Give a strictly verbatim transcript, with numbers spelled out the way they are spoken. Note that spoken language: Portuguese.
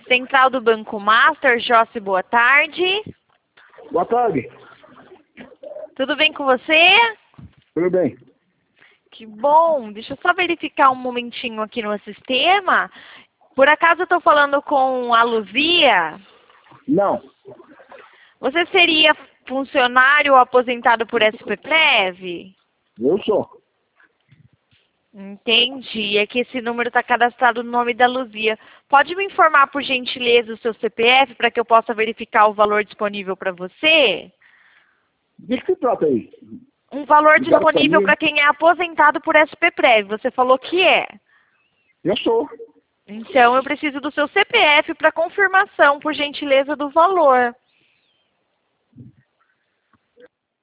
Central do Banco Master, Jossi, boa tarde. Boa tarde. Tudo bem com você? Tudo bem. Que bom. Deixa eu só verificar um momentinho aqui no sistema. Por acaso eu estou falando com a Luzia? Não. Você seria funcionário ou aposentado por S P Prev? Eu sou. Entendi. É que esse número está cadastrado no nome da Luzia. Pode me informar, por gentileza, o seu C P F para que eu possa verificar o valor disponível para você? De que se trata aí? Um valor De cada disponível família? para quem é aposentado por S P Prev. Você falou que é. Eu sou. Então, eu preciso do seu C P F para confirmação, por gentileza, do valor.